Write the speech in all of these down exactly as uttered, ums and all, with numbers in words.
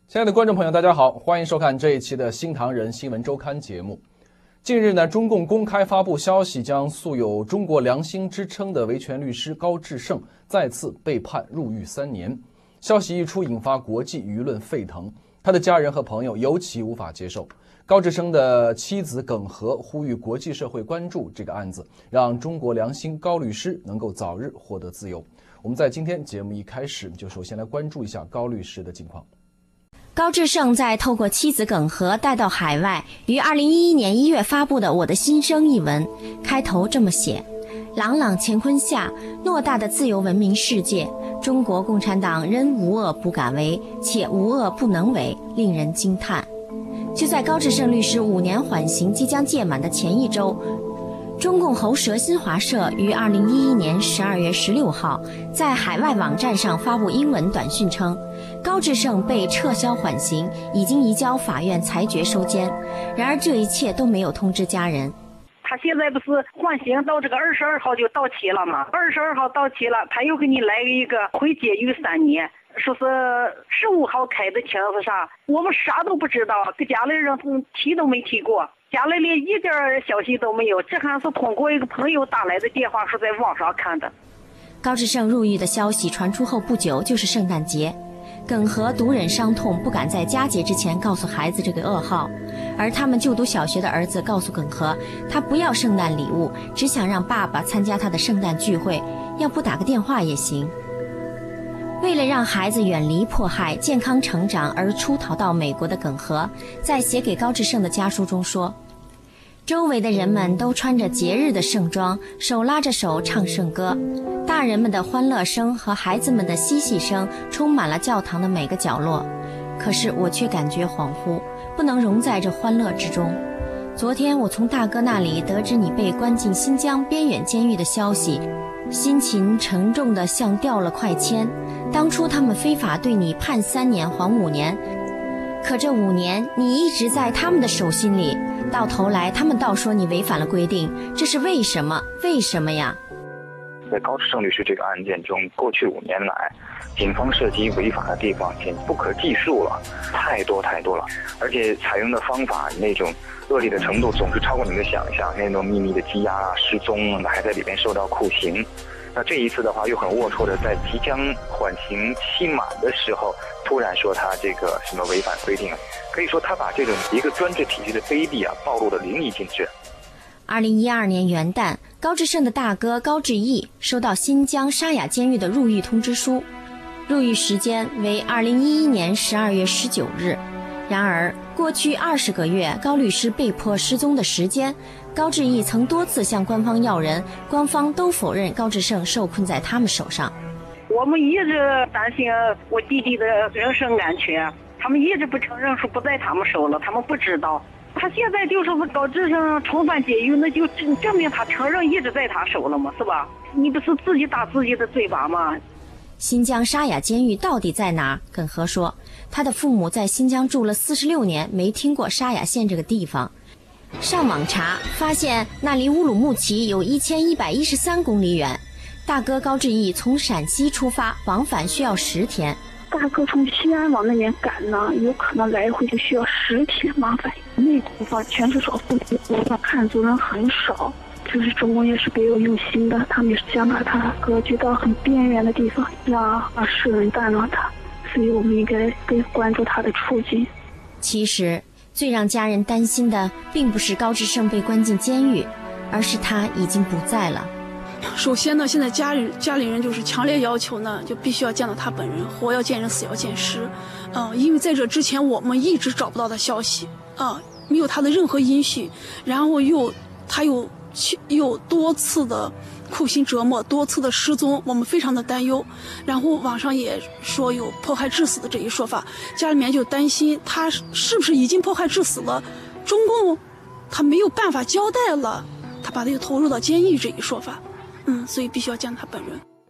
亲爱的观众朋友，大家好，欢迎收看这一期的新唐人新闻周刊节目。近日呢，中共公开发布消息，将素有中国良心之称的维权律师高志胜再次被判入狱三年。消息一出，引发国际舆论沸腾，他的家人和朋友尤其无法接受。高志胜的妻子耿和呼吁国际社会关注这个案子，让中国良心高律师能够早日获得自由。我们在今天节目一开始就首先来关注一下高律师的近况。 高志胜在透过妻子耿和带到海外，于二零一一年一月发布的《我的心声》一文，开头这么写：朗朗乾坤下，偌大的自由文明世界，中国共产党仍无恶不敢为，且无恶不能为，令人惊叹。就在高志胜律师五年缓刑即将届满的前一周，中共喉舌新华社于二零一一年十二月十六号在海外网站上发布英文短讯称，高志胜被撤销缓刑，已经移交法院裁决收监。然而这一切都没有通知家人。 他现在不是缓刑到这个二十二号就到期了吗？二十二号到期了，他又给你来一个回监狱三年，说是十五号开的庭是啥？我们啥都不知道，给家里人提都没提过。家里连一点消息都没有，这还是通过一个朋友打来的电话，是在网上看的。 高志胜入狱的消息传出后不久就是圣诞节，耿和独忍伤痛，不敢在佳节之前告诉孩子这个噩耗。而他们就读小学的儿子告诉耿和，他不要圣诞礼物，只想让爸爸参加他的圣诞聚会，要不打个电话也行。为了让孩子远离迫害、健康成长而出逃到美国的耿和，在写给高志胜的家书中说，周围的人们都穿着节日的盛装，手拉着手唱圣歌，大人们的欢乐声和孩子们的嬉戏声充满了教堂的每个角落。可是我却感觉恍惚，不能融在这欢乐之中。昨天我从大哥那里得知你被关进新疆边远监狱的消息，心情沉重的像掉了块铅。当初他们非法对你判三年还五年，可这五年你一直在他们的手心里，到头来他们倒说你违反了规定，这是为什么？为什么呀？ 在高志胜律师这个案件中，过去五年来，警方涉及违法的地方简直不可计数了，太多太多了，而且采用的方法那种恶劣的程度总是超过你的想象，那种秘密的羁押啊、失踪，还在里边受到酷刑。那这一次的话，又很龌龊的在即将缓刑期满的时候，突然说他这个什么违反规定，可以说他把这种一个专制体制的卑鄙啊暴露得淋漓尽致。 二零一二年元旦，高志胜的大哥高志毅收到新疆沙雅监狱的入狱通知书，入狱时间为二零一一年十二月十九日。然而，过去二十个月，高律师被迫失踪的时间，高志毅曾多次向官方要人，官方都否认高志胜受困在他们手上。 我们一直担心我弟弟的人身安全，他们一直不承认说不在他们手了，他们不知道。他现在就是高志胜重返监狱，那就证明他承认一直在他手了嘛，是吧？你不是自己打自己的嘴巴吗？ 新疆沙雅监狱到底在哪？耿和说，他的父母在新疆住了四十六年，没听过沙雅县这个地方。上网查发现，那离乌鲁木齐有一千一百一十三公里远。大哥高志毅从陕西出发，往返需要十天。 大哥从西安往那边赶呢，有可能来回就需要十天往返。那地方全是少数民族的，汉族人很少。就是中国也是别有用心的，他们也是想把他割据到很边缘的地方，让世人淡忘他。所以我们应该更关注他的处境。 其实最让家人担心的并不是高志胜被关进监狱，而是他已经不在了。 首先呢，现在家人家里人就是强烈要求呢，就必须要见到他本人，活要见人，死要见尸。呃，因为在这之前我们一直找不到他消息，啊、呃，没有他的任何音讯，然后又他又又多次的酷刑折磨，多次的失踪，我们非常的担忧。然后网上也说有迫害致死的这一说法，家里面就担心他是不是已经迫害致死了，中共他没有办法交代了，他把他又投入到监狱这一说法。嗯，所以必须要见他本人。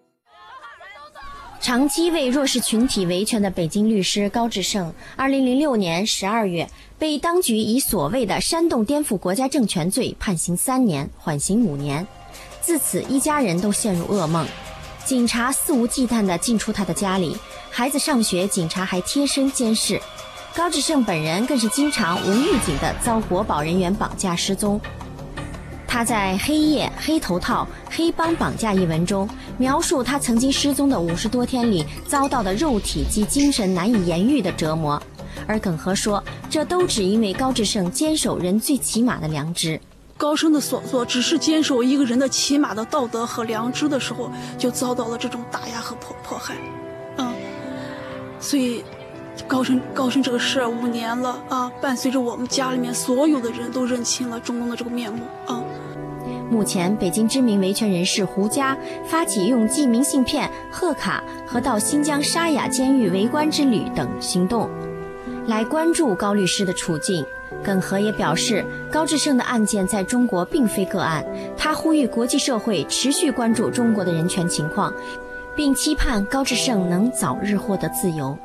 长期为弱势群体维权的北京律师高志胜，二零零六年十二月被当局以所谓的煽动颠覆国家政权罪判刑三年，缓刑五年。自此，一家人都陷入噩梦。 警察肆无忌惮地进出他的家里，孩子上学，警察还贴身监视。高志胜本人更是经常无预警地遭国保人员绑架失踪。他在《黑夜、黑头套、黑帮绑架》一文中描述他曾经失踪的五十多天里遭到的肉体及精神难以言喻的折磨，而耿和说，这都只因为高志胜坚守人最起码的良知。 高升的所作只是坚守一个人的起码的道德和良知的时候，就遭到了这种打压和迫迫害。嗯，所以高升高升这个事儿五年了啊，伴随着我们家里面所有的人都认清了中共的这个面目啊。 目前，北京知名维权人士胡佳发起用寄明信片、贺卡和到新疆沙雅监狱围观之旅等行动，来关注高律师的处境。耿和也表示，高志胜的案件在中国并非个案，他呼吁国际社会持续关注中国的人权情况，并期盼高志胜能早日获得自由。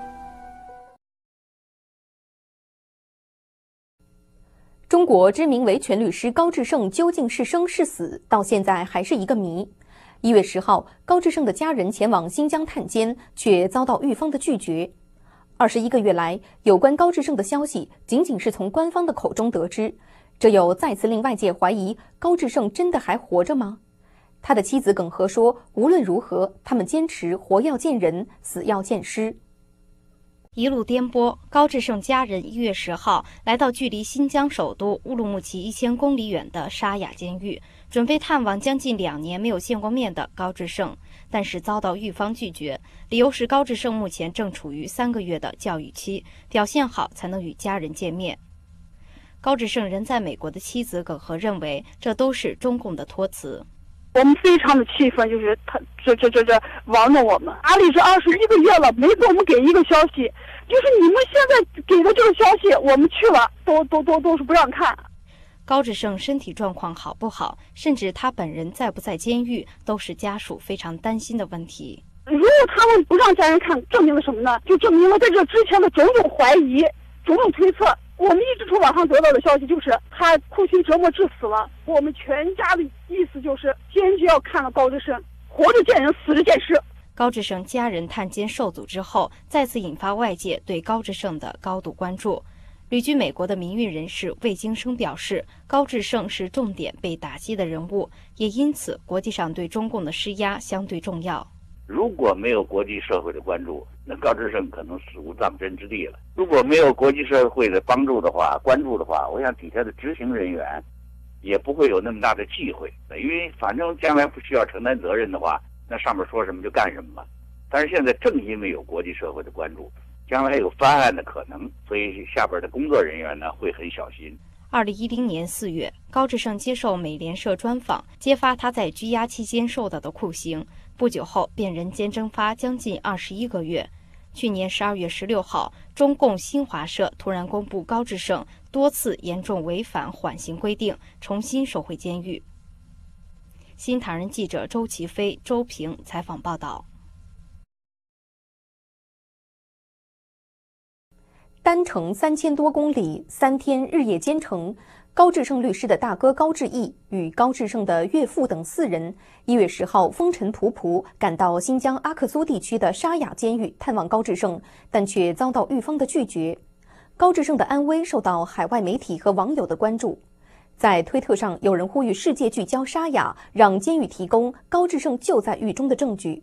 中国知名维权律师高志胜究竟是生是死，到现在还是一个谜。一月十号，高志胜的家人前往新疆探监，却遭到狱方的拒绝。二十一个月来，有关高志胜的消息仅仅是从官方的口中得知，这又再次令外界怀疑高志胜真的还活着吗？他的妻子耿和说，无论如何，他们坚持活要见人，死要见尸。 一路颠簸，高志胜家人一月十号来到距离新疆首都乌鲁木齐一千公里远的沙雅监狱，准备探望将近两年没有见过面的高志胜，但是遭到狱方拒绝，理由是高志胜目前正处于三个月的教育期，表现好才能与家人见面。高志胜人在美国的妻子耿和认为，这都是中共的托词。 我们非常的气愤，就是他这这这这玩弄我们。阿里是二十一个月了，没给我们给一个消息，就是你们现在给的这个消息，我们去了都都都都是不让看。 高志胜身体状况好不好，甚至他本人在不在监狱，都是家属非常担心的问题。 如果他们不让家人看，证明了什么呢？就证明了在这之前的种种怀疑、种种推测。我们一直从网上得到的消息就是他酷刑折磨致死了。我们全家的意思就是坚决要看了高志胜，活着见人，死着见尸。 高志胜家人探监受阻之后，再次引发外界对高志胜的高度关注。旅居美国的民运人士魏京生表示，高志胜是重点被打击的人物，也因此国际上对中共的施压相对重要。 如果没有国际社会的关注，那高志胜可能死无葬身之地了。如果没有国际社会的帮助的话、关注的话，我想底下的执行人员也不会有那么大的忌讳，因为反正将来不需要承担责任的话，那上面说什么就干什么嘛。但是现在正因为有国际社会的关注，将来有翻案的可能，所以下边的工作人员呢会很小心。 二零一零年四月，高志胜接受美联社专访，揭发他在拘押期间受到的酷刑。不久后便人间蒸发将近二十一个月。去年十二月十六号，中共新华社突然公布高志胜多次严重违反缓刑规定，重新收回监狱。新唐人记者周其飞、周平采访报道。 单程三千多公里，三天日夜兼程。高志胜律师的大哥高志毅与高志胜的岳父等四人，一月十号风尘仆仆赶到新疆阿克苏地区的沙雅监狱探望高志胜，但却遭到狱方的拒绝。高志胜的安危受到海外媒体和网友的关注。在推特上，有人呼吁世界聚焦沙雅，让监狱提供高志胜就在狱中的证据。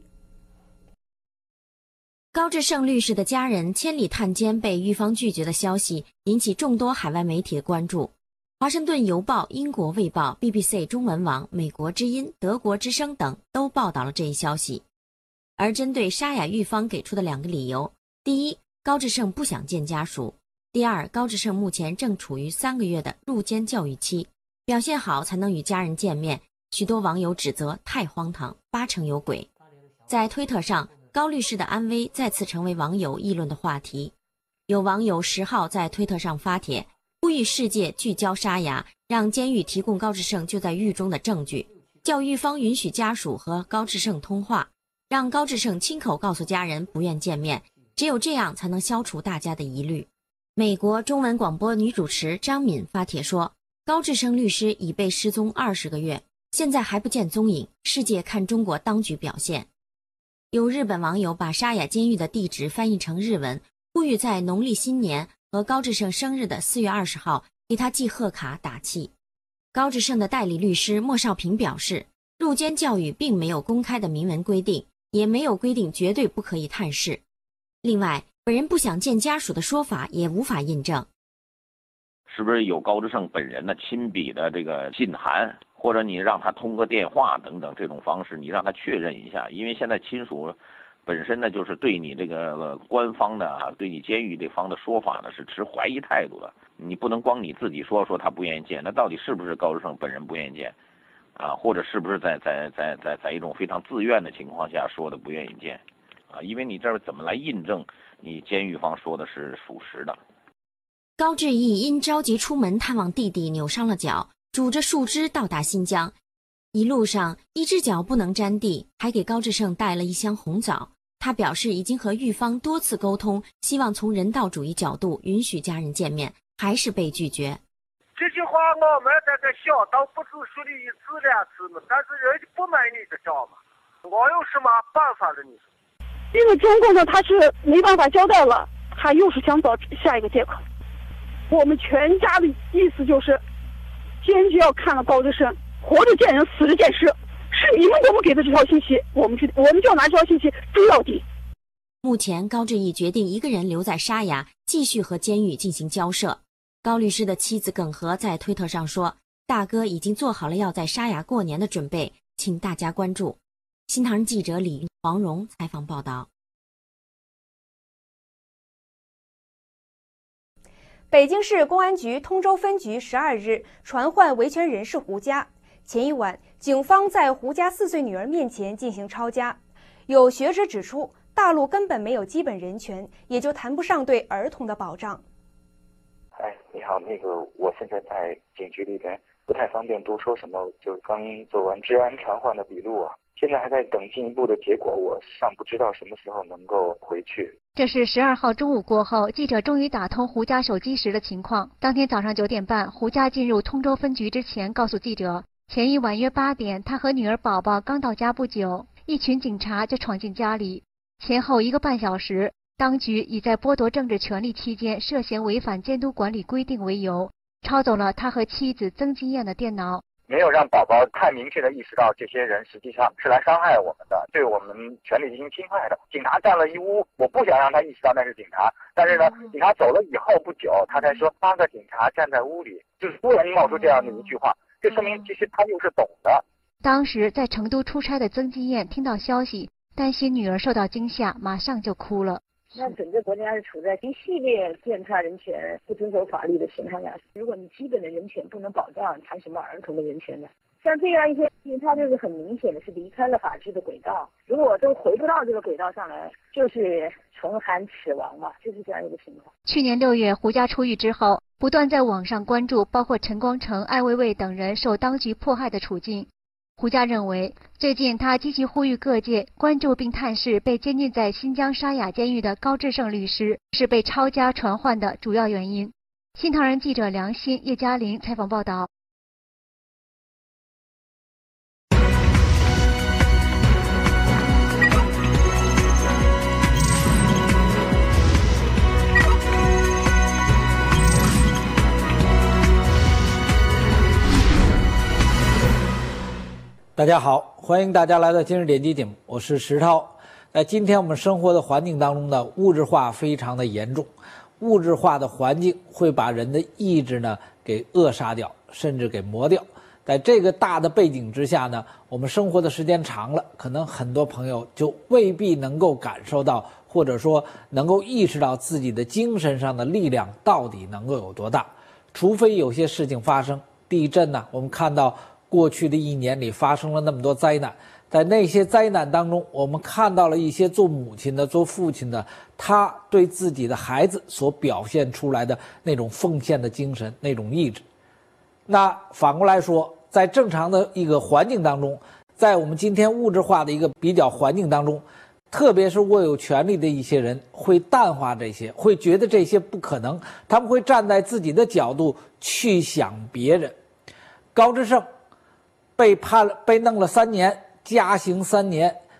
高志胜律师的家人千里探监被狱方拒绝的消息引起众多海外媒体的关注。华盛顿邮报、英国卫报、B B C 中文网、美国之音、德国之声等都报道了这一消息。而针对沙雅狱方给出的两个理由，第一，高志胜不想见家属；第二，高志胜目前正处于三个月的入监教育期，表现好才能与家人见面。许多网友指责太荒唐，八成有鬼。在推特上，高律师的安危再次成为网友议论的话题。有网友十号在推特上发帖，呼吁世界聚焦沙雅，让监狱提供高志胜就在狱中的证据，叫狱方允许家属和高志胜通话，让高志胜亲口告诉家人不愿见面，只有这样才能消除大家的疑虑。美国中文广播女主持张敏发帖说，高志胜律师已被失踪二十个月，现在还不见踪影，世界看中国当局表现。 有日本网友把沙雅监狱的地址翻译成日文，呼吁在农历新年和高志胜生日的四月二十号给他寄贺卡打气。高志胜的代理律师莫少平表示，入监教育并没有公开的明文规定，也没有规定绝对不可以探视。另外，本人不想见家属的说法也无法印证。 是不是有高志胜本人的亲笔的这个信函，或者你让他通过电话等等这种方式，你让他确认一下？因为现在亲属本身呢，就是对你这个官方的啊，对你监狱这方的说法呢，是持怀疑态度的。你不能光你自己说说他不愿意见，那到底是不是高志胜本人不愿意见啊？或者是不是在在在在在一种非常自愿的情况下说的不愿意见啊？因为你这儿怎么来印证你监狱方说的是属实的？ 高志毅因着急出门探望弟弟扭伤了脚，拄着树枝到达新疆。一路上一只脚不能沾地，还给高志胜带了一箱红枣。他表示已经和狱方多次沟通，希望从人道主义角度允许家人见面，还是被拒绝。 这句话我们在这小道不止说了一次两次嘛，但是人家不买你的账嘛，我有什么办法了？你说， 因为中共呢他是没办法交代了，他又是想找下一个借口。我们全家的意思就是，坚决要看了高志胜，活着见人，死着见尸。是你们给我们给的这条信息，我们去，我们就要拿这条信息追到底。 目前，高志毅决定一个人留在沙雅，继续和监狱进行交涉。高律师的妻子耿和在推特上说：“大哥已经做好了要在沙雅过年的准备，请大家关注。”新唐人记者李黄荣采访报道。 北京市公安局通州分局十二日传唤维权人士胡佳。前一晚，警方在胡佳四岁女儿面前进行抄家。有学者指出，大陆根本没有基本人权，也就谈不上对儿童的保障。 哎，你好，那个我现在在警局里边，不太方便多说什么，就刚做完治安传唤的笔录啊，现在还在等进一步的结果，我尚不知道什么时候能够回去。 这是十二号中午过后，记者终于打通胡佳手机时的情况。当天早上九点半，胡佳进入通州分局之前告诉记者，前一晚约八点，他和女儿宝宝刚到家不久，一群警察就闯进家里。前后一个半小时，当局以在剥夺政治权利期间涉嫌违反监督管理规定为由，抄走了他和妻子曾金燕的电脑。 没有让宝宝太明确的意识到这些人实际上是来伤害我们的，对我们权利进行侵害的。警察站了一屋，我不想让他意识到那是警察，但是呢，警察走了以后不久，他才说八个警察站在屋里，就是突然冒出这样的一句话，这说明其实他又是懂的。 当时在成都出差的曾金燕听到消息，担心女儿受到惊吓，马上就哭了。 那整个国家是处在一系列践踏人权、不遵守法律的情况下，如果你基本的人权不能保障，谈什么儿童的人权呢？像这样一些事情，它就是很明显的是离开了法治的轨道。如果都回不到这个轨道上来，就是唇寒齿亡嘛，就是这样一个情况。 去年六月，胡佳出狱之后，不断在网上关注包括陈光诚、艾未未等人受当局迫害的处境。胡佳认为，最近他积极呼吁各界关注并探视被监禁在新疆沙雅监狱的高志胜律师，是被抄家传唤的主要原因。新唐人记者梁鑫、叶嘉玲采访报道。 大家好，欢迎大家来到今日点击节目，我是石涛。在今天我们生活的环境当中呢，物质化非常的严重，物质化的环境会把人的意志呢给扼杀掉，甚至给磨掉。在这个大的背景之下呢，我们生活的时间长了，可能很多朋友就未必能够感受到，或者说能够意识到自己的精神上的力量到底能够有多大。除非有些事情发生，地震呢，我们看到过去的一年里发生了那么多灾难，在那些灾难当中，我们看到了一些做母亲的、做父亲的，他对自己的孩子所表现出来的那种奉献的精神、那种意志。那反过来说，在正常的一个环境当中，在我们今天物质化的一个比较环境当中，特别是握有权力的一些人会淡化这些，会觉得这些不可能，他们会站在自己的角度去想别人。高志胜被判了，被弄了三年，加刑三年，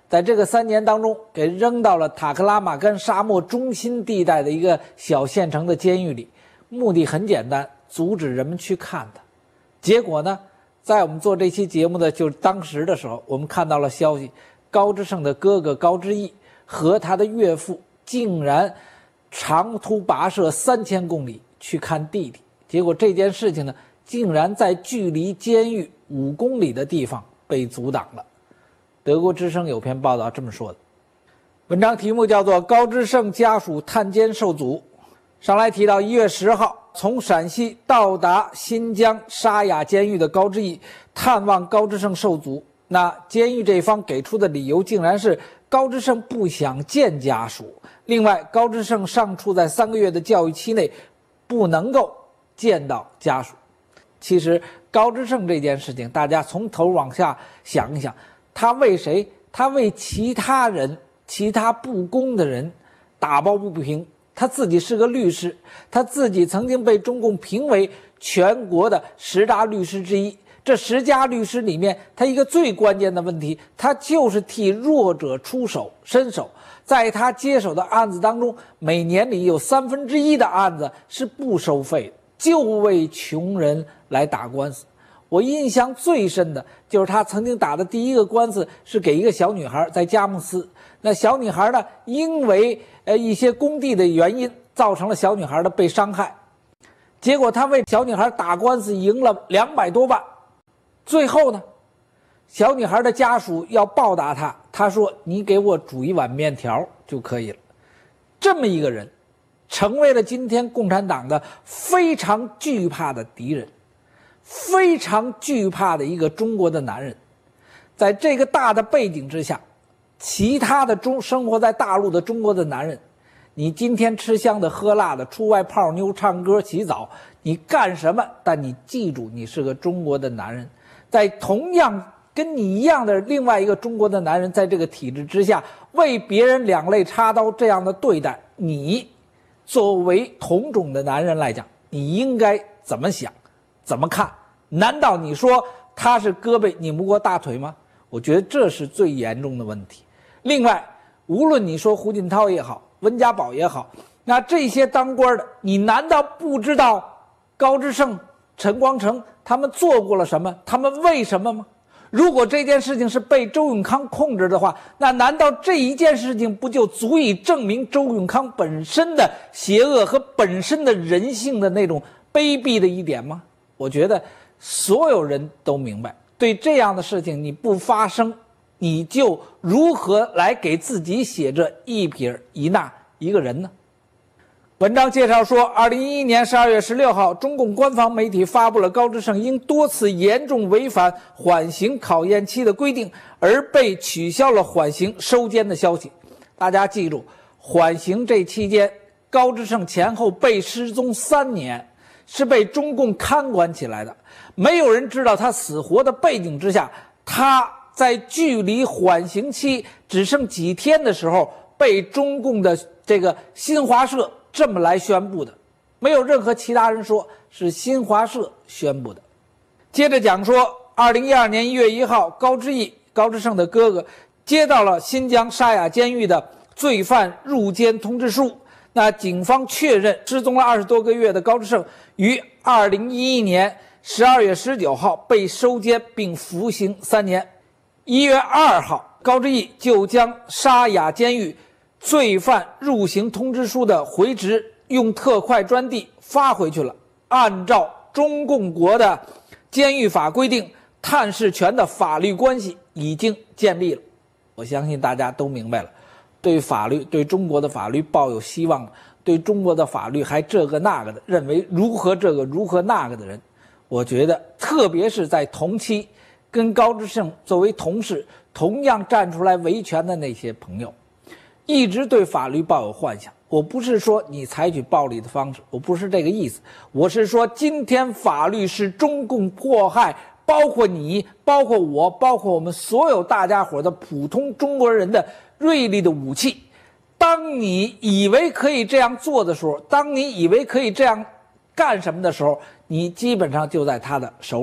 在这个三年当中，给扔到了塔克拉玛干沙漠中心地带的一个小县城的监狱里，目的很简单，阻止人们去看他。结果呢，在我们做这期节目的就是当时的时候，我们看到了消息，高志胜的哥哥高志毅和他的岳父竟然长途跋涉三千公里去看弟弟，结果这件事情呢，竟然在距离监狱五公里的地方被阻挡了。德国之声有篇报道这么说的，文章题目叫做《高志胜家属探监受阻》。上来提到一月十号，从陕西到达新疆沙雅监狱的高志毅探望高志胜受阻，那监狱这方给出的理由竟然是高志胜不想见家属，另外高志胜尚处在三个月的教育期内，不能够见到家属。其实高志胜这件事情，大家从头往下想一想，他为谁？他为其他人、其他不公的人打抱不平。他自己是个律师，他自己曾经被中共评为全国的十大律师之一。这十家律师里面，他一个最关键的问题，他就是替弱者出手伸手。在他接手的案子当中，每年里有三分之一的案子是不收费的，就为穷人来打官司。我印象最深的就是他曾经打的第一个官司是给一个小女孩，在佳木斯。那小女孩呢，因为呃一些工地的原因，造成了小女孩的被伤害。结果他为小女孩打官司赢了两百多万。最后呢，小女孩的家属要报答他，他说：“你给我煮一碗面条就可以了。”这么一个人，成为了今天共产党的非常惧怕的敌人。非常惧怕的一个中国的男人。在这个大的背景之下，其他的中生活在大陆的中国的男人，你今天吃香的喝辣的，出外泡妞唱歌洗澡，你干什么？但你记住，你是个中国的男人。在同样跟你一样的另外一个中国的男人，在这个体制之下为别人两肋插刀这样的对待，你作为同种的男人来讲，你应该怎么想怎么看？难道你说他是胳膊拧不过大腿吗？我觉得这是最严重的问题。另外，无论你说胡锦涛也好，温家宝也好，那这些当官的，你难道不知道高志胜、陈光诚他们做过了什么？他们为什么吗？如果这件事情是被周永康控制的话，那难道这一件事情不就足以证明周永康本身的邪恶和本身的人性的那种卑鄙的一点吗？我觉得所有人都明白，对这样的事情你不发声，你就如何来给自己写这一撇一捺一个人呢？文章介绍说，二零一一年十二月十六号，中共官方媒体发布了高志胜因多次严重违反缓刑考验期的规定而被取消了缓刑收监的消息。大家记住，缓刑这期间，高志胜前后被失踪三年，是被中共看管起来的。没有人知道他死活的背景之下，他在距离缓刑期只剩几天的时候，被中共的这个新华社这么来宣布的，没有任何其他人说，是新华社宣布的。接着讲说，二零一二年一月一号，高志毅，高志胜的哥哥，接到了新疆沙雅监狱的罪犯入监通知书。那警方确认失踪了二十多个月的高志胜于二零一一年十二月十九号被收监并服刑三年。一月二号，高志毅就将沙雅监狱罪犯入刑通知书的回执用特快专递发回去了。按照中共国的监狱法规定，探视权的法律关系已经建立了。我相信大家都明白了，对法律，对中国的法律抱有希望，对中国的法律还这个那个的，认为如何这个如何那个的人，我觉得特别是在同期跟高志胜作为同事同样站出来维权的那些朋友，一直对法律抱有幻想。我不是说你采取暴力的方式，我不是这个意思，我是说今天法律是中共迫害包括你，包括我，包括我们所有大家伙的普通中国人的锐利的武器。当你以为可以这样做的时候，当你以为可以这样干什么的时候，你基本上就在他的手里了。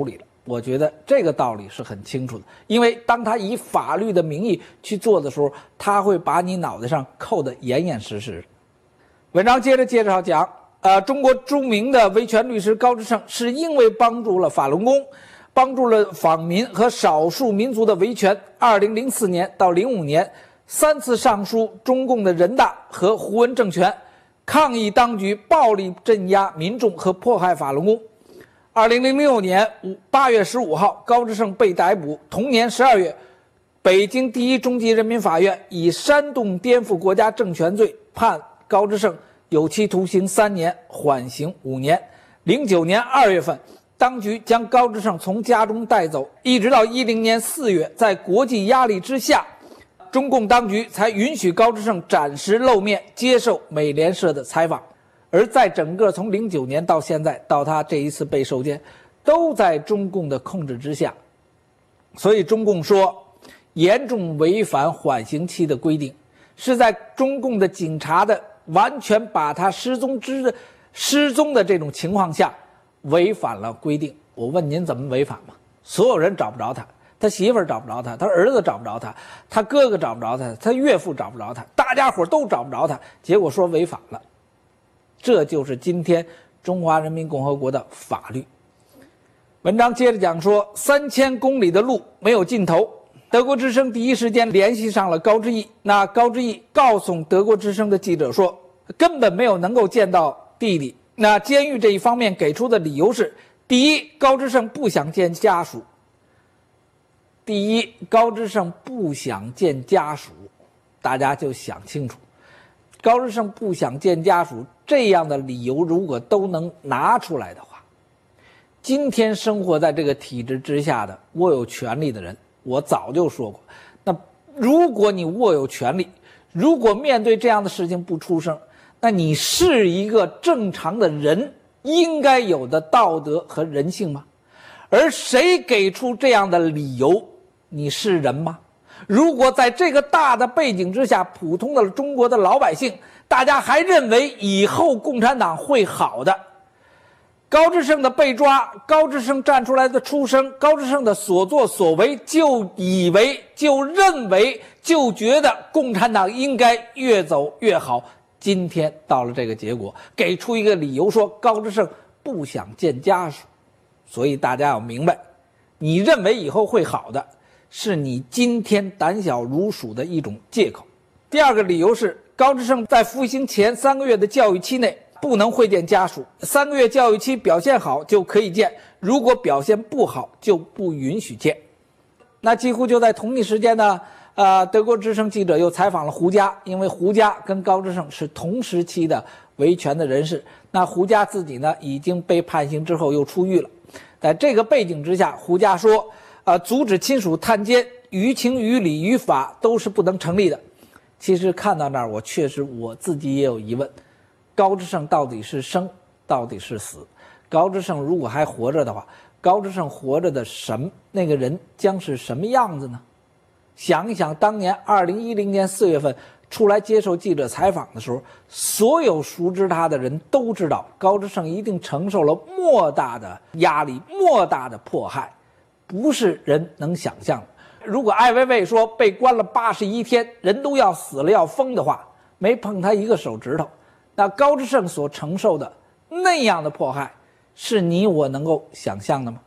我觉得这个道理是很清楚的，因为当他以法律的名义去做的时候，他会把你脑袋上扣得严严实实。文章接着介绍讲，呃，中国著名的维权律师高志胜是因为帮助了法轮功，帮助了访民和少数民族的维权，二零零四年到零五年三次上书中共的人大和胡温政权，抗议当局暴力镇压民众和迫害法轮功。二零零六年八月十五号，高志胜被逮捕。同年十二月，北京第一中级人民法院以煽动颠覆国家政权罪判高志胜有期徒刑三年，缓刑五年。零九年二月份，当局将高志胜从家中带走，一直到一零年四月，在国际压力之下，中共当局才允许高志胜暂时露面，接受美联社的采访。而在整个从零九年到现在，到他这一次被收监，都在中共的控制之下。所以中共说，严重违反缓刑期的规定，是在中共的警察的完全把他失踪之失踪的这种情况下，违反了规定。我问您怎么违反吗？所有人找不着他，他媳妇儿找不着他，他儿子找不着他，他哥哥找不着他，他岳父找不着他，大家伙都找不着他，结果说违反了。这就是今天中华人民共和国的法律。文章接着讲说，三千公里的路没有尽头。德国之声第一时间联系上了高志毅，那高志毅告诉德国之声的记者说，根本没有能够见到弟弟。那监狱这一方面给出的理由是：第一，高志胜不想见家属；第一，高志胜不想见家属，大家就想清楚。高志胜不想见家属这样的理由如果都能拿出来的话，今天生活在这个体制之下的握有权力的人，我早就说过，那如果你握有权力，如果面对这样的事情不出声，那你是一个正常的人应该有的道德和人性吗？而谁给出这样的理由，你是人吗？如果在这个大的背景之下，普通的中国的老百姓，大家还认为以后共产党会好的，高志胜的被抓，高志胜站出来的出声，高志胜的所作所为，就以为就认为就觉得共产党应该越走越好。今天到了这个结果，给出一个理由说高志胜不想见家属。所以大家要明白，你认为以后会好的，是你今天胆小如鼠的一种借口。第二个理由是，高志胜在服刑前三个月的教育期内不能会见家属，三个月教育期表现好就可以见，如果表现不好就不允许见。那几乎就在同一时间呢，呃，德国之声记者又采访了胡佳，因为胡佳跟高志胜是同时期的维权的人士。那胡佳自己呢已经被判刑之后又出狱了，在这个背景之下，胡佳说，呃，阻止亲属探监，于情于理于法都是不能成立的。其实看到那儿，我确实我自己也有疑问，高志胜到底是生，到底是死？高志胜如果还活着的话，高志胜活着的什么那个人将是什么样子呢？想一想，当年二零一零年四月份出来接受记者采访的时候，所有熟知他的人都知道，高志胜一定承受了莫大的压力，莫大的迫害，不是人能想象的。如果艾薇薇说被关了八十一天，人都要死了要疯的话，没碰他一个手指头，那高志胜所承受的那样的迫害，是你我能够想象的吗？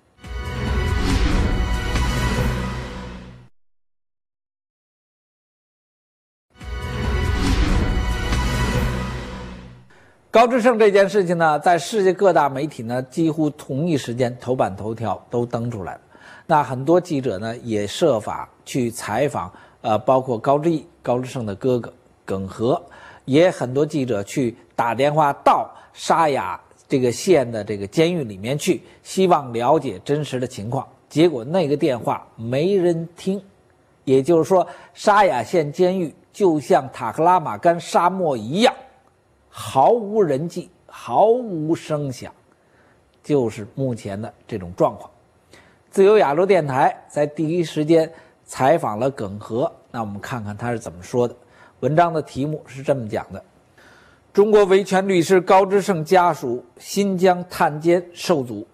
高志胜这件事情呢，在世界各大媒体呢几乎同一时间头版头条都登出来了。那很多记者呢也设法去采访，呃，包括高志毅、高志胜的哥哥耿和，也很多记者去打电话到沙雅这个县的这个监狱里面去，希望了解真实的情况。结果那个电话没人听，也就是说，沙雅县监狱就像塔克拉玛干沙漠一样，毫无人迹，毫无声响，就是目前的这种状况。自由亚洲电台在第一时间采访了耿和，那我们看看他是怎么说的。文章的题目是这么讲的：中国维权律师高志胜家属新疆探监受阻。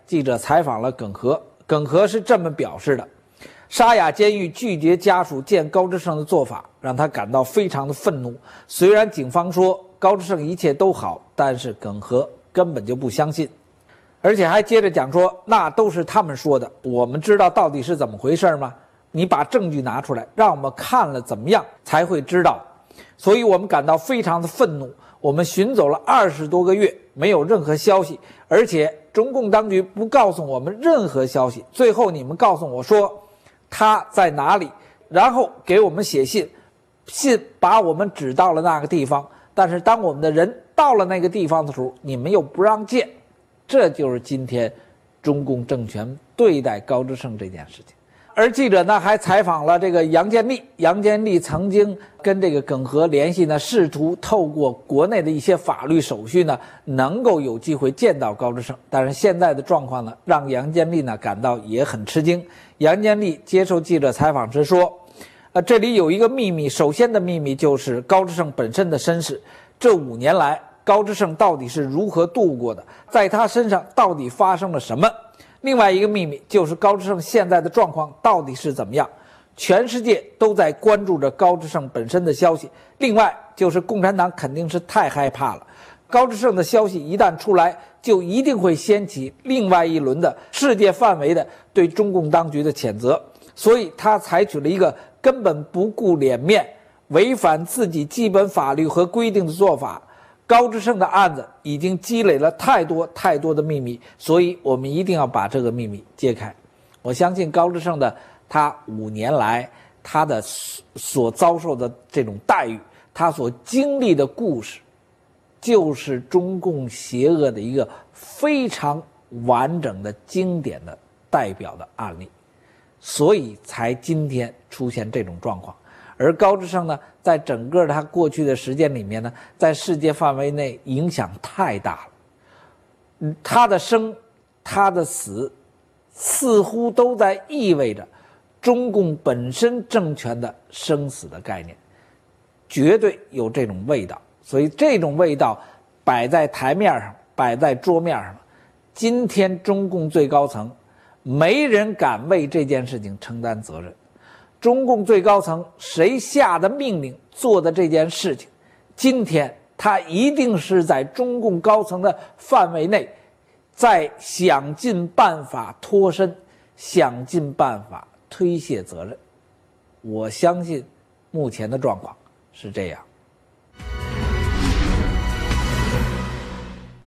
记者采访了耿和，耿和是这么表示的：沙雅监狱拒绝家属见高志胜的做法，让他感到非常的愤怒。虽然警方说高志胜一切都好，但是耿和根本就不相信，而且还接着讲说，那都是他们说的，我们知道到底是怎么回事吗？你把证据拿出来，让我们看了怎么样才会知道。所以我们感到非常的愤怒，我们寻走了二十多个月，没有任何消息，而且中共当局不告诉我们任何消息。最后你们告诉我说他在哪里，然后给我们写信，信把我们指到了那个地方，但是当我们的人到了那个地方的时候，你们又不让见。这就是今天中共政权对待高志胜这件事情。而记者呢还采访了这个杨建立，杨建立曾经跟这个耿和联系呢，试图透过国内的一些法律手续呢，能够有机会见到高志胜。但是现在的状况呢，让杨建立呢感到也很吃惊。杨建立接受记者采访时说，呃，这里有一个秘密，首先的秘密就是高志胜本身的身世，这五年来高志胜到底是如何度过的，在他身上到底发生了什么。另外一个秘密就是高志胜现在的状况到底是怎么样，全世界都在关注着高志胜本身的消息。另外就是共产党肯定是太害怕了，高志胜的消息一旦出来，就一定会掀起另外一轮的世界范围的对中共当局的谴责，所以他采取了一个根本不顾脸面、违反自己基本法律和规定的做法。高志胜的案子已经积累了太多太多的秘密，所以我们一定要把这个秘密揭开。我相信高志胜的他五年来他的所遭受的这种待遇，他所经历的故事，就是中共邪恶的一个非常完整的经典的代表的案例，所以才今天出现这种状况。而高志胜呢，在整个他过去的时间里面呢，在世界范围内影响太大了。嗯，他的生，他的死，似乎都在意味着中共本身政权的生死的概念，绝对有这种味道。所以这种味道摆在台面上，摆在桌面上，今天中共最高层没人敢为这件事情承担责任。中共最高层谁下的命令做的这件事情，今天他一定是在中共高层的范围内，在想尽办法脱身，想尽办法推卸责任。我相信目前的状况是这样。